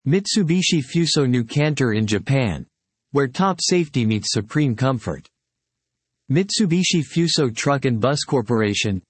Mitsubishi Fuso New Canter in Japan, where top safety meets supreme comfort. Mitsubishi Fuso Truck and Bus Corporation,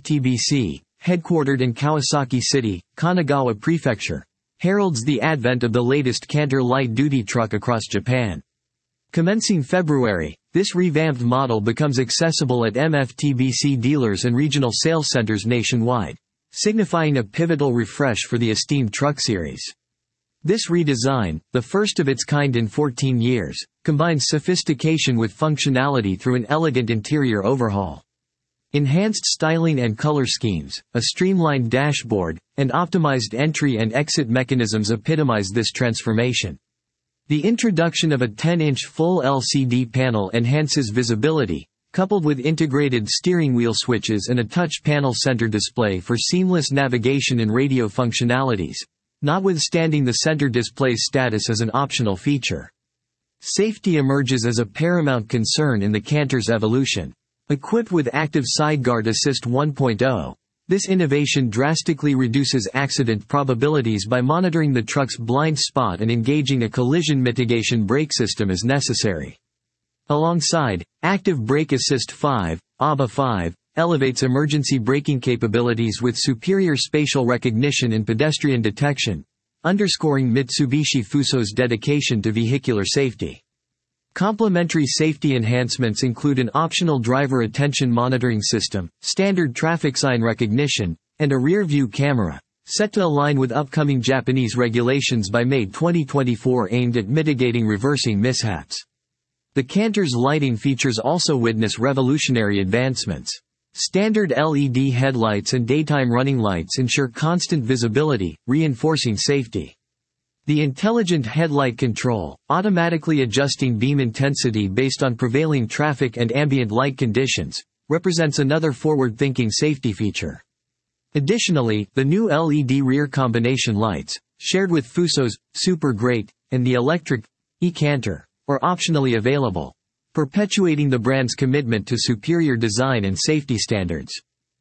MFTBC, headquartered in Kawasaki City, Kanagawa Prefecture, heralds the advent of the latest Canter light-duty truck across Japan. Commencing February, this revamped model becomes accessible at MFTBC dealers and regional sales centers nationwide, signifying a pivotal refresh for the esteemed truck series. This redesign, the first of its kind in 14 years, combines sophistication with functionality through an elegant interior overhaul. Enhanced styling and color schemes, a streamlined dashboard, and optimized entry and exit mechanisms epitomize this transformation. The introduction of a 10-inch full LCD panel enhances visibility, coupled with integrated steering wheel switches and a touch panel center display for seamless navigation and radio functionalities, notwithstanding the center display's status as an optional feature. Safety emerges as a paramount concern in the Canter's evolution. Equipped with Active Sideguard Assist 1.0, this innovation drastically reduces accident probabilities by monitoring the truck's blind spot and engaging a collision mitigation brake system as necessary. Alongside, Active Brake Assist 5, ABA 5, elevates emergency braking capabilities with superior spatial recognition and pedestrian detection, underscoring Mitsubishi Fuso's dedication to vehicular safety. Complementary safety enhancements include an optional driver attention monitoring system, standard traffic sign recognition, and a rear-view camera, set to align with upcoming Japanese regulations by May 2024 aimed at mitigating reversing mishaps. The Canter's lighting features also witness revolutionary advancements. Standard LED headlights and daytime running lights ensure constant visibility, reinforcing safety. The intelligent headlight control, automatically adjusting beam intensity based on prevailing traffic and ambient light conditions, represents another forward-thinking safety feature. Additionally, the new LED rear combination lights, shared with Fuso's Super Great and the electric e-Canter, are optionally available, perpetuating the brand's commitment to superior design and safety standards.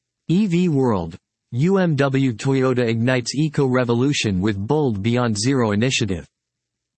EV World. UMW Toyota ignites eco-revolution with bold Beyond Zero initiative.